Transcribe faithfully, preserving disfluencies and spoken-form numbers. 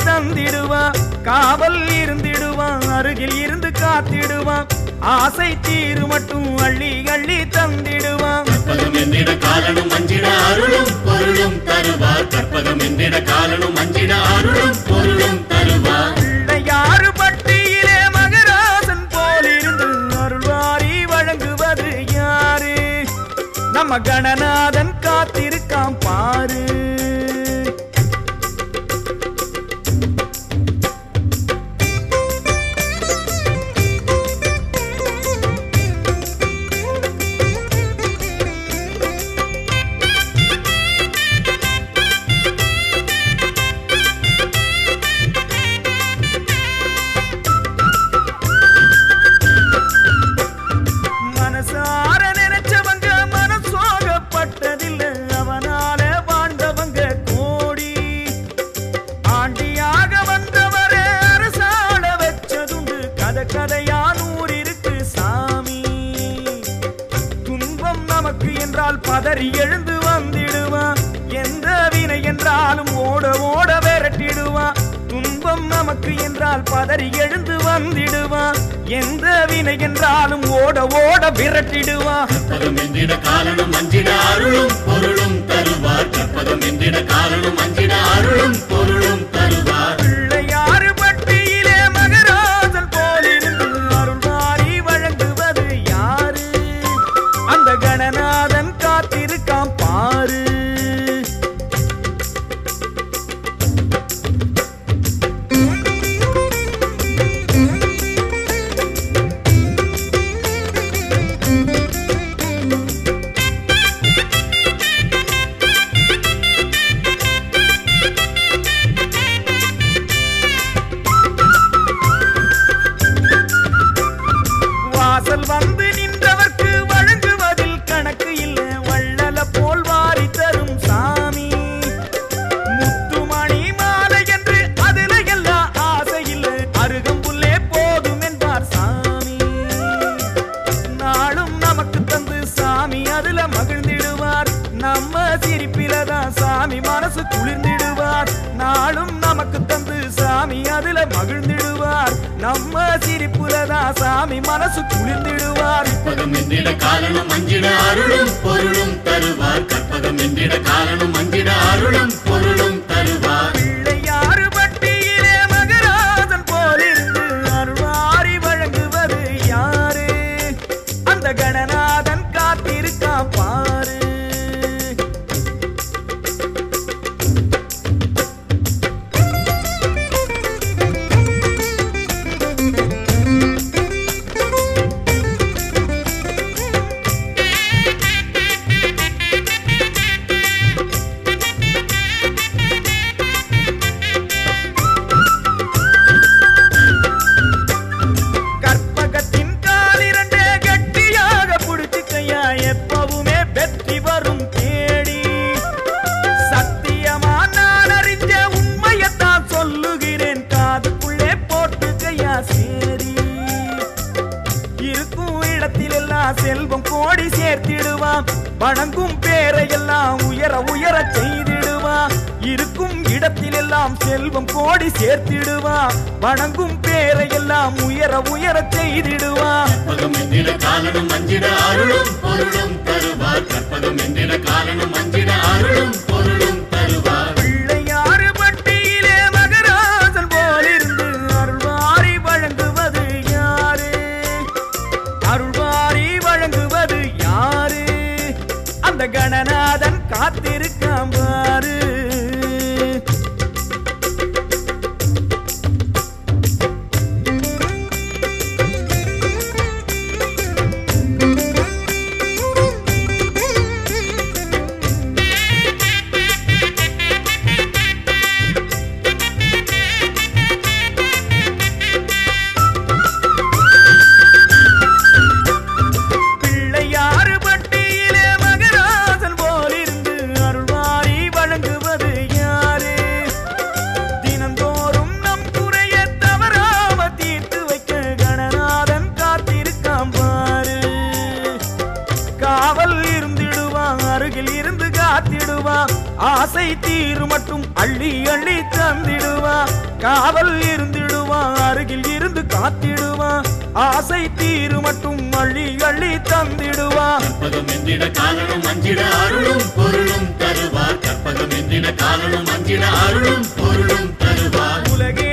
தந்திடுவான், காவல் இருந்திடுவான், அருகில் இருந்து காத்திடுவான், ஆசை தீரு மட்டும் அள்ளி அள்ளி தந்திடுவான். கற்பகம் என்றிட காலனும் அஞ்சிட அருளும் பொருளும் தருவார். கற்பகம் என்றிட காலனும் அஞ்சிட அருளும் பொருளும் தருவார். பிள்ளையாறு பட்டியிலே மகராசன் போலிருந்து அருள்வாரி வழங்குவது யாரு? நம்ம கணநாதன் காத்திருக்காம் பாரு. மனசார நினைச்சவங்க மனசோகப்பட்டதில்லை, அவனால வாழ்ந்தவங்க கோடி. ஆண்டியாக வந்தவரே அரசாள வச்சதுண்டு, கதை கதையா நூறு இருக்கு சாமி. துன்பம் நமக்கு என்றால் பதறி எழுந்து வந்திடுவான், எந்த வினை என்றாலும் ஓட ஓட விரட்டிடுவான். துன்பம் நமக்கு என்றால் பதறி எழுந்து வந்திடுவான், எந்த வினை என்றாலும் ஓட ஓட விரட்டிடுவான். கற்பகம் என்றிட காலனும் அஞ்சிட அருளும் பொருளும் தருவார். கற்பகம் என்றிட காலனும் அஞ்சிட அருளும் பொருளும் தருவார். பிள்ளையாறு பட்டியிலே மகராஜன் போலிருந்து அருள்வாரி வழங்குவது யாரு? அந்த கணநாதன் காத்திருக்காம் பாரு. வாசல் வந்து நின்றவர்க்கு வழங்குவதில் கணக்கு இல்லை, வள்ளல போல் வாரி தரும் சாமி. முத்துமணி மாலை என்று அதுல எல்லாம் ஆசை இல்லை, அருகம்புல்லே போதும் என்பார் சாமி. நாளும் நமக்கு தந்து சாமி அதுல மகிழ்ந்திடுவார், நம்ம சிரிப்பிலதான் சாமி மனசு குளிர்ந்திடுவார். நாளும் நமக்கு தந்து சாமி அதுல மகிழ்ந்திடுவார், நம்ம சிரிப்புலதான் சாமி மனசு குளிர்ந்திடுவார். கற்பகம் என்றிட காலனும் அஞ்சிட அருளும் பொருளும் தருவார். கற்பகம் என்றிட காலனும் அஞ்சிட அருளும் பொருளும் தருவார். பிள்ளையாறு பட்டியிலே மகராஜன் போலிருந்து அருள்வாரி வழங்குவது யாரு? அந்த கணநாதன் காத்திருக்காம் பாரு. கற்பகத்தின் காலிரண்டே கெட்டியாக புடிச்சுக்கையா, எப்பவுமே வெற்றி வரும் தேடி. சத்தியமா நான் அறிஞ்ச உண்மையத்தான் சொல்லுகிறேன், காதுக்குள்ளே போட்டுக்கையா சேரி. இருக்கும் இடத்தில் எல்லாம் செல்வம் கோடி சேர்த்திடுவான், வணங்கும் பேரையெல்லாம் உயர உயர செய்திடுவான். இருக்கும் இடத்தில் எல்லாம் செல்வம் கோடி சேர்த்திடுவான், வணங்கும் பேரையெல்லாம் உயர உயர செய்திடுவான். கற்பகம் என்றிட காலனும் அஞ்சிட அருளும் பொருளும் தருவார். கற்பகம் என்றிட காலனும் அஞ்சிட அருளும் பொருளும் தருவார். பிள்ளையாறு பட்டியிலே மகராஜன் போலிருந்து அருள்வாரி வழங்குவது யாரு? அருள்வாரி வழங்குவது யாரு? அந்த கணநாதன் காத்திருக்காம் பாரு. ஆசை தீரு மட்டும் அள்ளி அள்ளி தந்திடுவா காவல் இருந்திடுவா அருகில் இருந்து காத்திடுவா ஆசை தீரு மட்டும் அள்ளி அள்ளி தந்திடுவா கற்பகம் என்றிட காலனும் அஞ்சிட அருளும் பொருளும் தருவார் கற்பகம் என்றிட காலனும் அஞ்சிட அருளும் பொருளும் தருவார் உலகே